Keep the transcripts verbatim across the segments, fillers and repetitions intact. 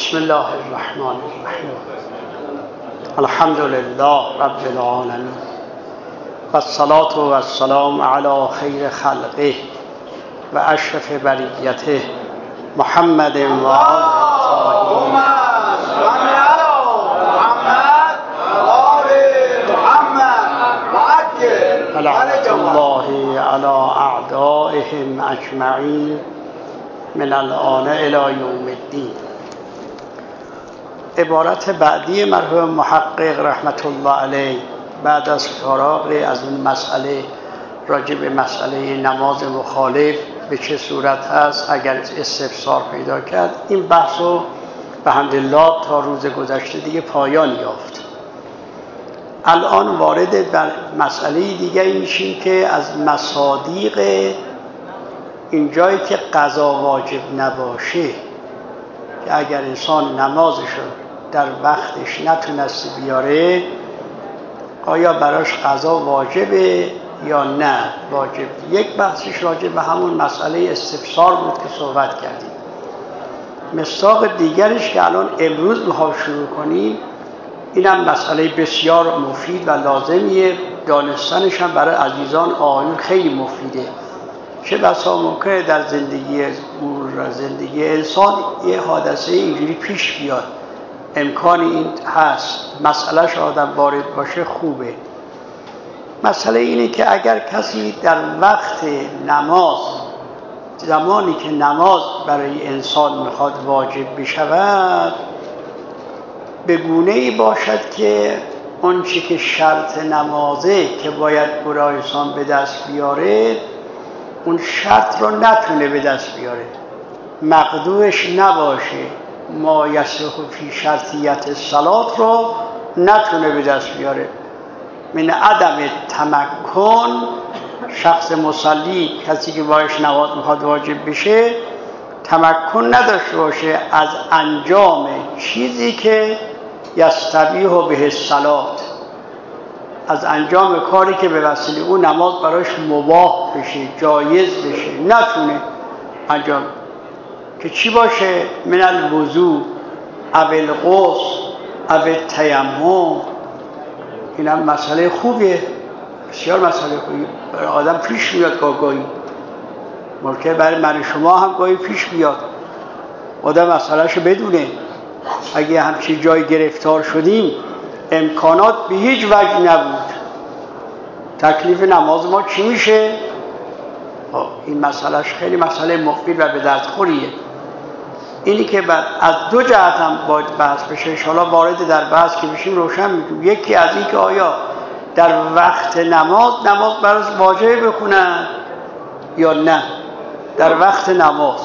بسم الله الرحمن الرحیم. الحمد لله رب العالمین و الصلاة و السلام علی خیر خلقه و اشرف بریته محمد و آله لعنة الله على اعدائهم اجمعین من الآن الی یوم الدین. عبارت بعدی مرحوم محقق رحمت الله علیه بعد از فراغ از اون مسئله راجع به مسئله نماز مخالف به چه صورت هست اگر استفسار پیدا کرد، این بحث رو به حمدالله تا روز گذشته دیگه پایان یافت. الان وارد بر مسئله دیگری میشیم که از مصادیق این جایی که قضا واجب نباشه، که اگر انسان نمازشو در وقتش نتونسته بیاره آیا براش قضا واجبه یا نه واجب. یک بحثش راجع به همون مسئله استفسار بود که صحبت کردیم. مصداق دیگرش که الان امروز میخوام شروع کنیم، اینم مسئله بسیار مفید و لازمیه، دانستنش هم برای عزیزان آیون خیلی مفیده. چه بسا ممکنه در زندگی زندگی انسان یه حادثه اینجوری پیش بیاد، امکان این هست، مسئلهش آدم وارد باشه خوبه. مسئله اینه که اگر کسی در وقت نماز، زمانی که نماز برای انسان میخواد واجب بشود، به گونه‌ای باشد که اون چی که شرط نمازه که باید برای انسان به دست بیاره اون شرط رو نتونه به دست بیاره، مقدورش نباشه، ما یصح فی شرطیت صلات رو نتونه به دست بیاره. من عدم تمکن، شخص مصلی، کسی که باش نماز میخواد واجب بشه، تمکن نداشته باشه از انجام چیزی که یستبیح به الصلات، از انجام کاری که به وسیله اون نماز براش مباح بشه، جایز بشه، نتونه انجام. که چی باشه؟ من الوضوء او الغسل او التیمم. این هم مسئله خوبیه، بسیار مسئله خوبیه، برای آدم پیش میاد گاهی، ممکنه برای من شما هم گاهی پیش بیاد آدم مسئلهشو بدونه. اگه همچین جای گرفتار شدیم امکانات به هیچ وجه نبود، تکلیف نماز ما چی میشه؟ این مسئلهش خیلی مسئله مفید و به دردخوریه. اینی که بعد از دو جهت هم باید بحث بشه، انشاءالله وارد در بحث که بشیم روشن میگیم. یکی از این که آیا در وقت نماز نماز براش واجب بخونن یا نه. در وقت نماز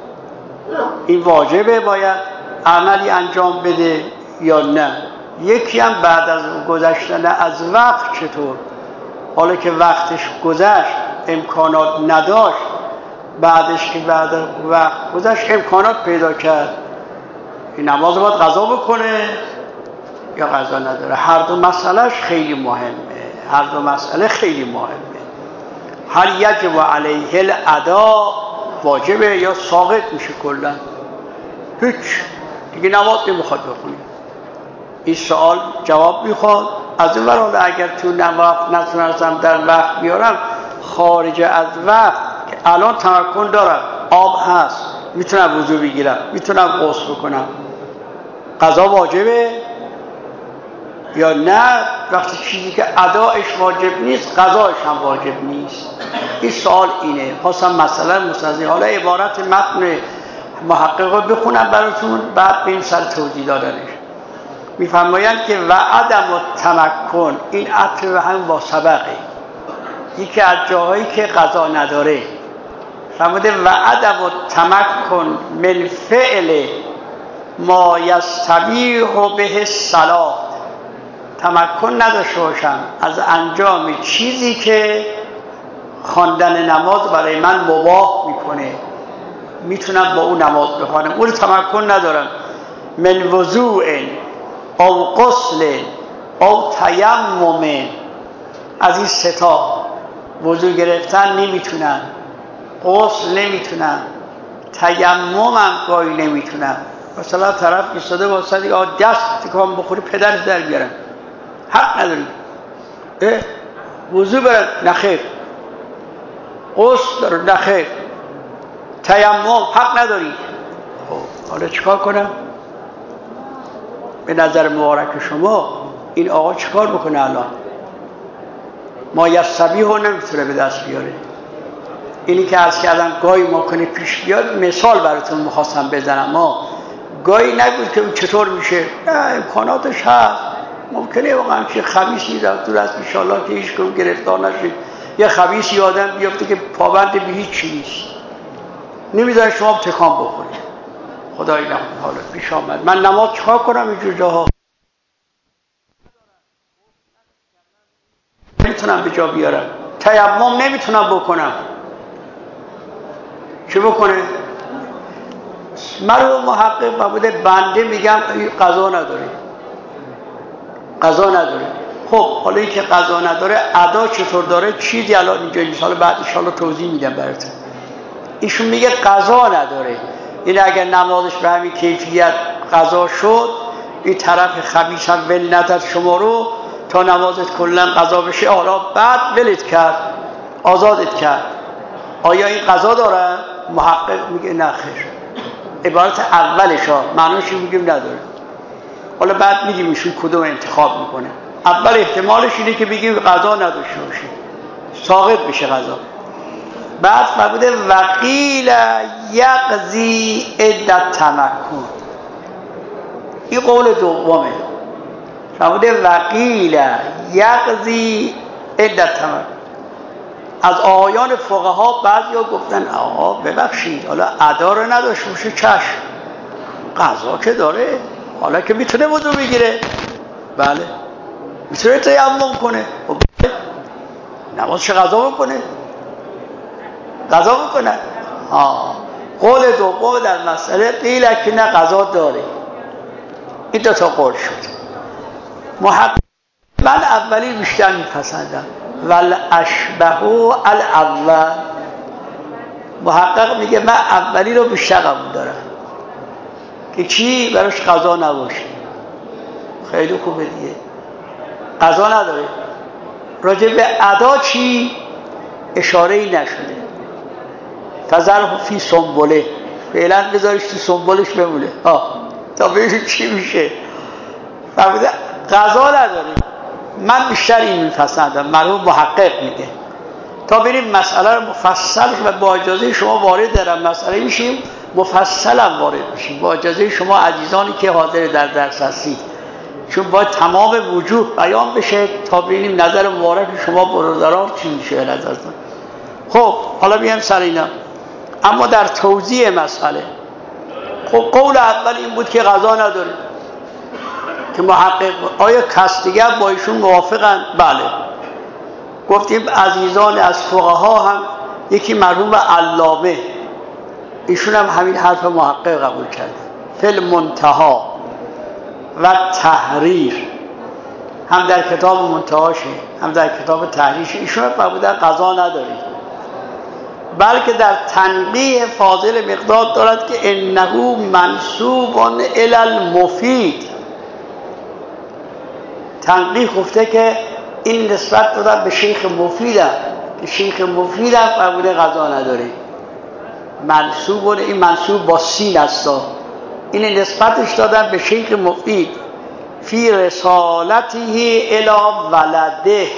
این واجبه، باید عملی انجام بده یا نه. یکی هم بعد از گذشتن از وقت چطور، حالا که وقتش گذشت امکانات نداشت، بعدش که بعد وقت گذشت امکانات پیدا کرد، این نماز باید قضا بکنه یا قضا نداره. هر دو مسئلهش خیلی مهمه، هر دو مسئله خیلی مهمه. هل یجب علیه الادا، واجبه یا ساقط میشه کلا، هیچ دیگه نماز نمیخواد بخونی. این سوال جواب میخواد. از این ور اگر تو نماز نتونستم در وقت بیارم، خارج از وقت که الان تمکن دارم، آب هست، میتونم وضو بگیرم، میتونم غسل بکنم، قضا واجبه یا نه؟ وقتی چیزی که ادایش واجب نیست قضایش هم واجب نیست. این سوال اینه. خواستم مثلا مستضی حالا عبارت متن محقق رو بخونم براتون، بعد به این سر توضیح دادنش. میفرمایند که و عدم تمکن، این عطف به هم با سبقه، یکی از جاهایی که قضا نداره. فرموده و عدم تمکن من فعل ما یستبیح به الصلات، تمکن نداشته باشم از انجام چیزی که خواندن نماز برای من مباح میکنه، میتونم با اون نماز بخوانم، اون تمکن ندارم. من وضوء او غسل او تیمم، از این ستا وضو گرفتن نمیتونم، غسل نمیتونم، تیمم هم گاهی نمیتونم، مثلا طرف ایستاده واسه دیگه دست تکان بخوری پدرت در بیارن، حق نداری. وضو برن نخیر، غسل داره نخیر، تیمم حق نداری. خب حالا چیکار کنم؟ به نظر مبارک شما این آقا چیکار بکنه الان؟ ما یسبیح رو نمیتونه به دست بیاره. اینی که عرض کردم گاهی ما کنه پیش بیاد، مثال براتون میخواستم بزنم. ما گاهی نگوید که چطور میشه، نه امکاناتش هست. ممکنه واقعا که خبیثی دور از انشالله که هیچ کم گرفتار نشید، یه خبیثی آدم بیافته که پابند به هیچ چی نیست، نمیذاره شما تکان بخورید. خدایی نکنه حالا پیش آمد من نماز چیکار کنم اینجور جاها؟ نمیتونم به جا بیارم، تیمم نمیتونم بکنم، چه بکنه؟ مرحوم محقق بوده بنده میگم قضا نداره، قضا نداره. خب حالا این که قضا نداره ادا چطور داره؟ چیزی الان اینجا ان شاءالله بعد ان شاءالله توضیح میدم براتون. ایشون میگه قضا نداره، این اگر نمازش به همین کیفیت قضا شد، این طرف خبیث هم ول نداد شما رو تا نمازت کلا قضا بشه، حالا بعد ولت کرد، آزادت کرد. آیا این قضا داره؟ محقق میگه نه خیر. عبارت اولش ها معنیش میگیم نداره. حالا بعد میگیم ایشون کدوم انتخاب میکنه. اول احتمالش اینه که بگیم قضا نداشته باشه، ساقط بشه قضا. بعد فرموده وقیل یقضی عدت تمکن، این قول دومه. فرموده وقیل یقضی عدت تمکن. از آیان فقها بعضیا گفتن آقا ببخشید حالا ادا رو نداشته باشه چشم، قضا که داره، حالا که میتونه وضو بگیره، بله میتونه تیمم کنه، نمازش قضا بکنه، قضا بکنه. آه. قول دوم در مسئله قیل که نه قضا داره. این دو تا قول شد. محقق من اولی بیشتر میپسندم، ول اشبه الاول. محقق میگه من اولی رو بیشتر قبول دارم که چی براش قضا نباشه. خیلی خوبه دیگه، قضا نداره. راجع به ادا چی اشاره‌ای نشده. تذرف فی سنبله، فعلا بذارش تو سنبلش بمونه ها تا ببینیم چی میشه. فرموده قضا نداره. من بیشتر این میپسندم، مرحوم محقق میگه. تا بریم مسئله رو مفصل و با اجازه شما وارد در مسئله میشیم، مفصل هم وارد میشیم با اجازه شما عزیزانی که حاضر در درس هستید، چون باید تمام وجوه بیان بشه تا ببینیم نظر مبارک شما برادران چی میشه نظرتون. خب حالا بیایم سر اینا. اما در توضیح مسئله، خب قول اول این بود که قضا نداره که محقق. آیا کس دیگر با ایشون موافقن؟ بله. گفتیم عزیزان از فقها هم یکی مرحوم علامه، ایشون هم همین حرف محقق قبول کرده. فی المنتها و تحریر، هم در کتاب منتهاشه هم در کتاب تحریرش ایشون هم فرمودن قضا نداره، بلکه در تنبیه فاضل مقداد دارد که انه منسوب الی المفید. تنبیه گفته که این نسبت دادن به شیخ مفید هم که شیخ مفید هم فرموده قضا نداره. منسوب، این منسوب با سین است، این نسبتش دادن به شیخ مفید فی رسالته الی ولده،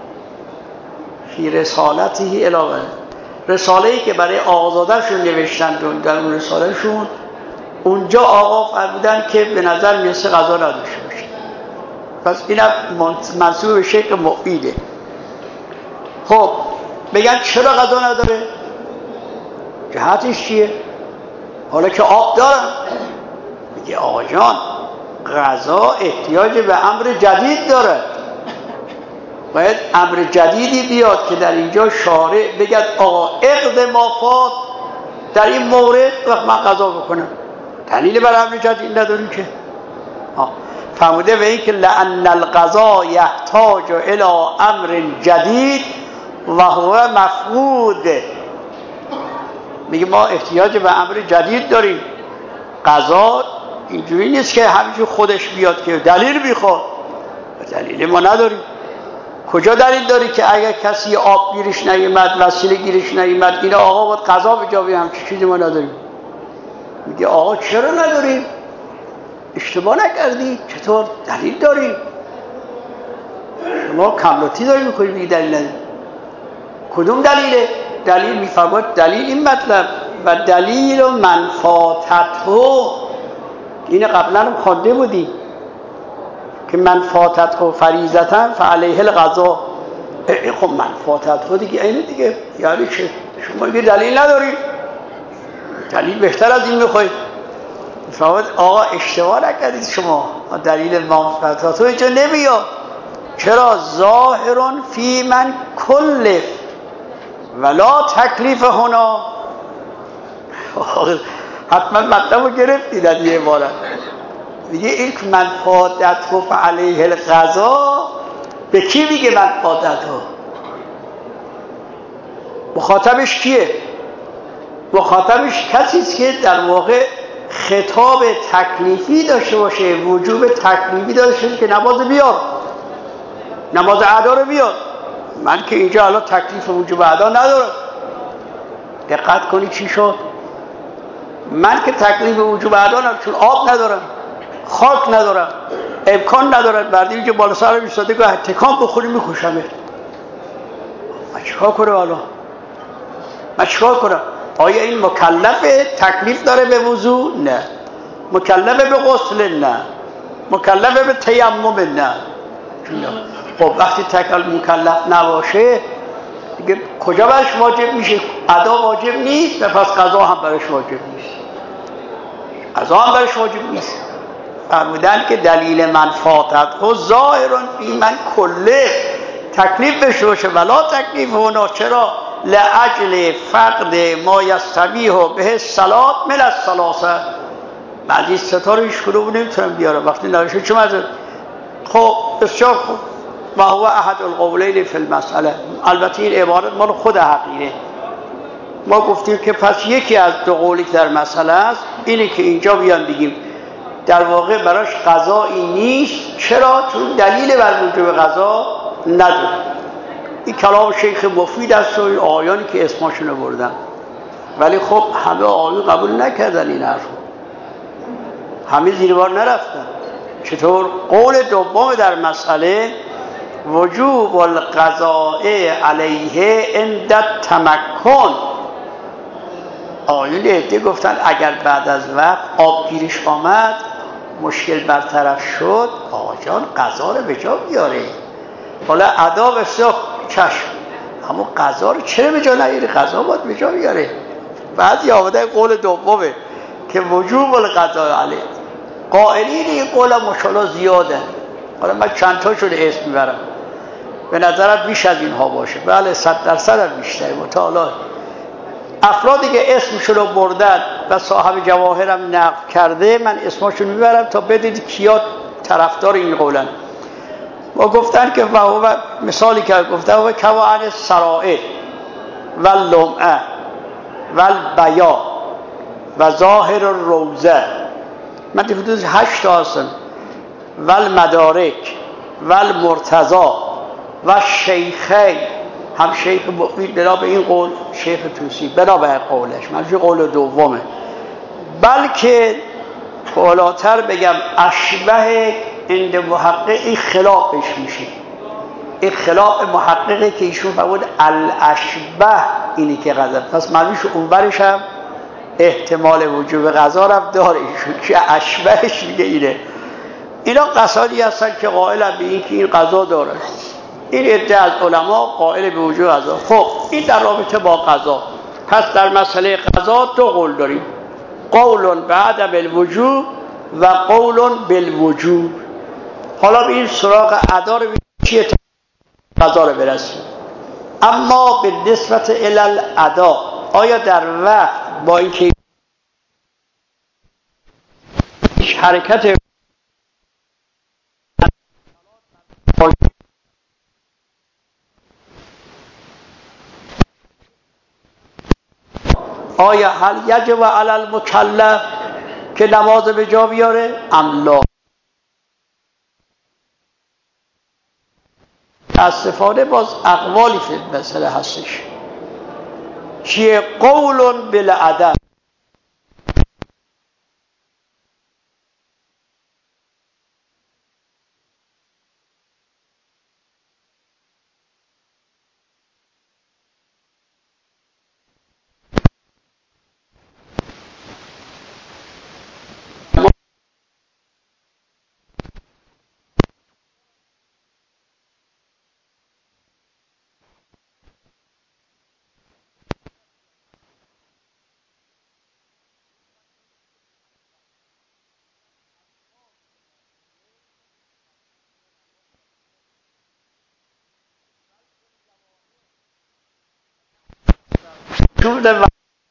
فی رسالته الی ولده، رساله‌ای که برای آقازاده‌شون نوشتن. در اون رساله‌شون اونجا آقا فرمودن که به نظر میرسه قضا نداشته باشه، پس اینم منسوب به شیخ مفیده. خب بگن چرا قضا نداره؟ جهتش چیه؟ حالا که آب دارن. میگه آقا جان قضا احتیاج به امر جدید داره، باید امر جدیدی بیاد که در اینجا شارع بگد آقا اقض ما فات در این مورد وقت من قضا بکنم. دلیل بر امر جدید نداریم که. فرموده به این که لأن القضا یحتاج الی امر جدید و هو مفقود. میگه ما احتیاج به امر جدید داریم، قضا اینجوری نیست که همینجور خودش بیاد که دلیل میخواد. دلیل ما نداریم. کجا دلیل داری که اگر کسی آب گیرش نیامد، وسیله گیرش نیامد، اینا آقا باید قضا بجا؟ همچین چیزی ما نداریم. میگه آقا چرا نداریم؟ اشتباه نکردی؟ چطور؟ دلیل داریم. شما کملاتی داری میکنی میگی دلیل نداریم. کدوم دلیله؟ دلیل میفرماید دلیل این مطلب و دلیل و منفاتته. این قبلا هم خوانده بودی که منفاتته فریضةً فعلیه القضاء. خب منفاتته دیگه اینه دیگه. یعنی چه؟ شما میگه دلیل نداری، دلیل بهتر از این میخواید. میفرماید آقا اشتباه نکردید، شما دلیل منفاتته اینجا نمیاد. چرا؟ ظاهرون فی من کلف ولا تکلیف هنا. حتما مطلب رو گرفتید از یه عبارت. میگه این منفاتته فعلیه القضاء به کی میگه منفاتته؟ مخاطبش کیه؟ مخاطبش کسی است که در واقع خطاب تکلیفی داشته باشه، وجوب تکلیفی داشته باشه که نماز بیار، نماز ادا رو بیار. من که اینجا الان تکلیف وجوب ادا ندارم. دقت کنی چی شد؟ من که تکلیف وجوب ادا ندارم، چون آب ندارم، خاک ندارم، امکان ندارد. بردی که بالا سرم ایستاده که تکان بخوری میکشمه. من چیکار کنم الان؟ من چیکار کنم؟ آیا این مکلفه؟ تکلیف داره به وضو؟ نه. مکلفه به غسل؟ نه. مکلفه به تیمم؟ نه. خب وقتی تکل مکلف نباشه دیگه کجا برش واجب میشه؟ ادا واجب نیست و پس قضا هم برش واجب نیست. قضا هم برش واجب نیست. فرمودن که دلیل منفاتته ظاهرون فی من کله، تکلیف بشه باشه ولا تکلیف هنا. چرا؟ لعجل فقد ما یستبیح به الصلاة من الثلاثه. بعضی ستاره هیچ کدوم نمیتونم بیارم وقتی نوشه چه مزد. خب بسیار خوب. و هو احد القولین فی المسئله. البته این عبارت مال خود حقیره. ما گفتیم که پس یکی از دو قولی که در مسئله است اینه که اینجا بیان بگیم در واقع براش قضایی نیست. چرا؟ چون دلیل بر وجوب قضا نداره. این کلام شیخ مفید است و این آیانی که اسمشون بردن. ولی خب همه آیون قبول نکردن این حرف، همه زیر بار نرفتن. چطور؟ قول دوم در مسئله وجوب القضاء علیه عند التمکن. آیون عده گفتن اگر بعد از وقت آبگیریش آمد، مشکل برطرف شد، آقا جان قضا رو به جا بیاره. حالا ادا بسیار چشم، اما قضا رو چرا به جا نیاره؟ قضا باید به جا بیاره. بعضی آمده قول دومه که وجوب القضاء علیه. قائلین این قول مشالله زیاده. حالا من چند تاشون اسم میبرم، به نظرم بیش از اینها باشه. بله صد درصد هم بیشتره. مطالعه افرادی که اسمشون رو بردن و صاحب جواهرم نقل کرده من اسمشون میبرم تا بدید کیا طرفدار این قولن. ما گفتن که و مثالی که گفتن و کوان السرائر و اللمعه و البیا و ظاهر الروزه، من دی حدود هشت تا هستن، و المدارک و المرتضا و شیخی. هم شیخ مفید بنا به این قول، شیخ توسی بنا به قولش، منظور قول دومه. بلکه بالاتر بگم اشبه عند محقق این خلافش میشه. این خلاف محققه که ایشون فرمود الاشبه اینی که قضا، پس معنیش اونورش هم احتمال وجوب قضا رو داره ایشون که اشبهش میگه اینه. اینا قصادی هستن که قائلن به این که این قضا داره. این عده از علما قائل به وجوب قضا. خب این در رابطه با قضا. پس در مسئله قضا دو قول داریم، قول بعدم الوجوب و قول بالوجوب. حالا به این سراغ ادا رو چیه قضا رو برسیم. اما به نسبت الی ادا، آیا در وقت با اینکه حرکت آیا هل یجب علی المکلف که نماز به جا بیاره املا. متاسفانه باز اقوالی فی المسئله هستش، چیه؟ قول بالعدم. شود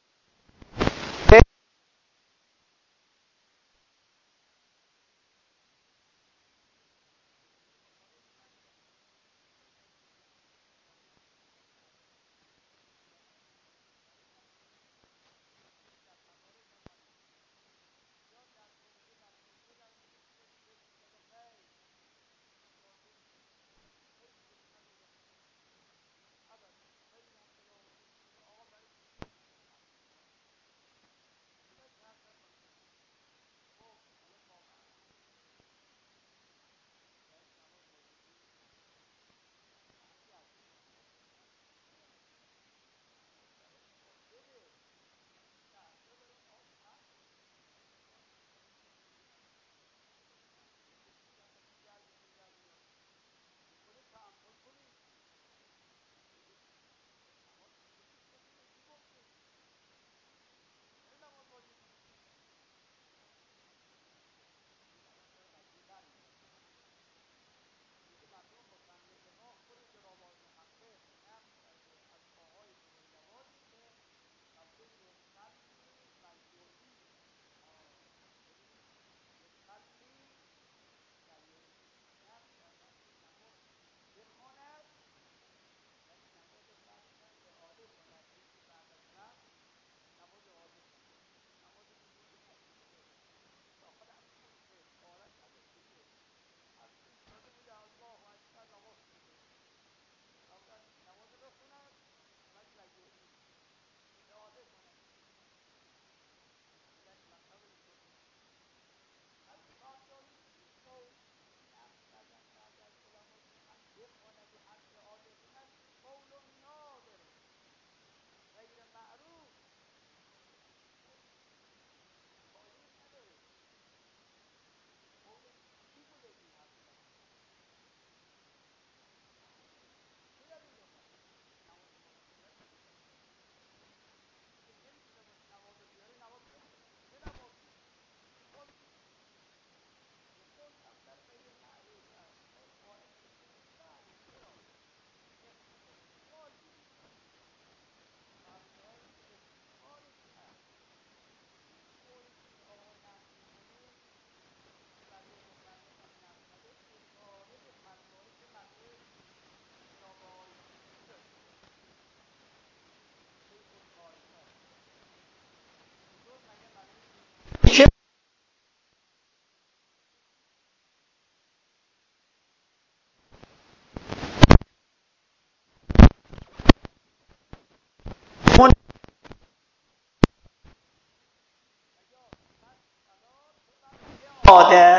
آده.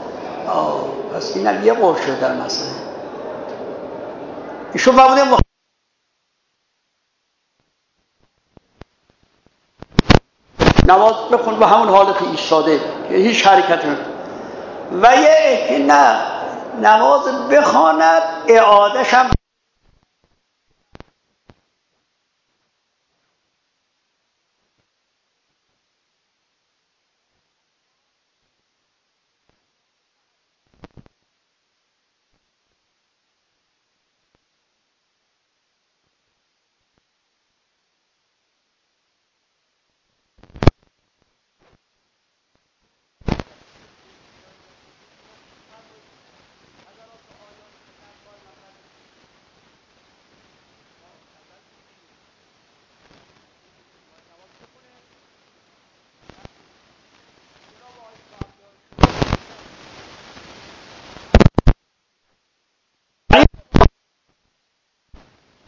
آه پس اینم یه قول شده در مسئله. ایشون فرمودن مخ... نماز بخون به همون حالت ایستاده که هیچ حرکتی نکنه، و یه که نه نماز بخواند اعادهش هم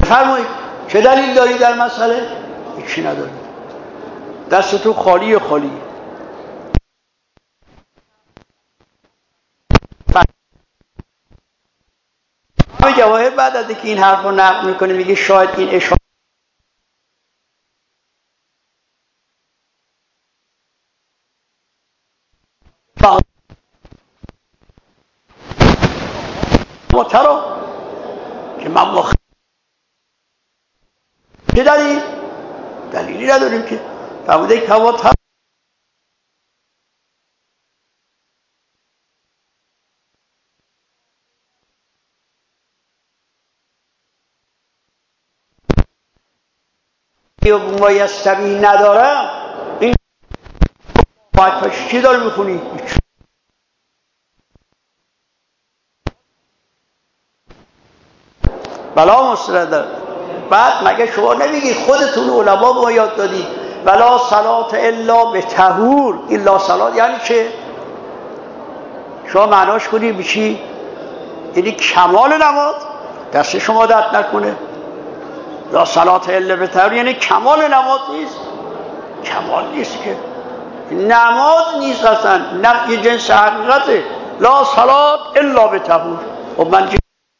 فرمایید چه دلیل داری در مسئله؟ هیچی نداری، دست تو خالی خالی. به جواهر بعد از اینکه این حرف رو نقل میکنه میگه شاید این اشاره مترا که من مخ... چه دلیل؟ دلیلی نداریم که فرموده که هوا ما یستوی ندارم. این باید پاش چی داره میخونی؟ بلا مسترده. بعد مگه شما نمیگی خودتون علما ما یاد دادی ولا صلات الا به طهور؟ این لا صلات یعنی چه؟ شما معناش کنی به چی؟ یعنی کمال نماز. دست شما درد نکنه. لا صلات الا به طهور یعنی کمال نماز نیست. کمال نیست که نماز نیست اصلا، نفی جنس حقیقته. لا صلات الا به طهور. و من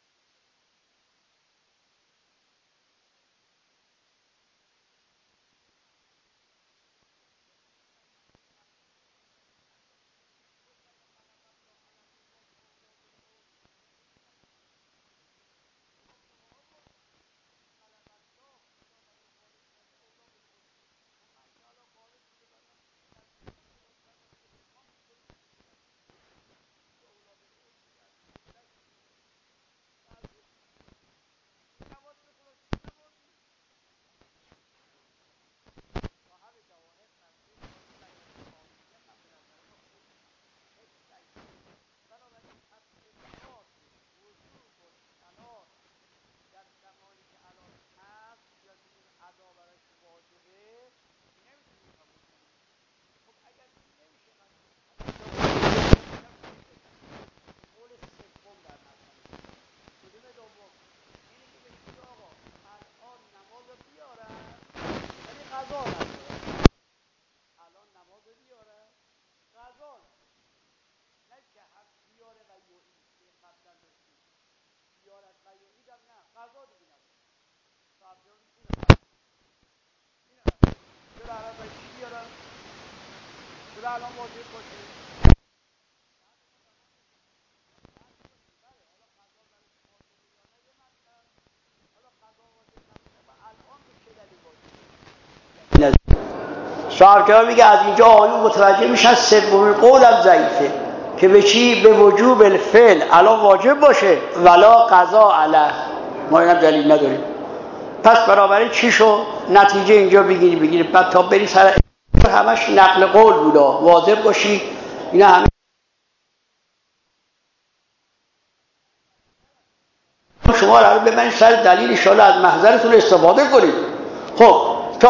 صاحب میگه از اینجا آیون متوجه میشن سومین قولم ضعیفه که به چی؟ به وجوب الفعل الان واجب باشه ولا قضا علیه. ما اینم دلیل نداریم. پس بنابراین چی شو؟ نتیجه اینجا بگیری بگیری بعد تا بری سر همش نقل قول بوده واجب باشی. اینا همه شما رو ببینید سر دلیل ان شاءالله از محضرتون استفاده کنید. خب تا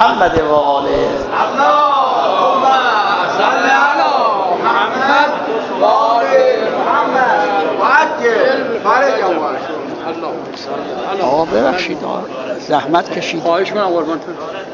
محمد و آله. اللهم صل علی محمد و آل محمد و عجل فرجهم. آقا ببخشید زحمت کشید. خواهش می‌کنم قربانتون.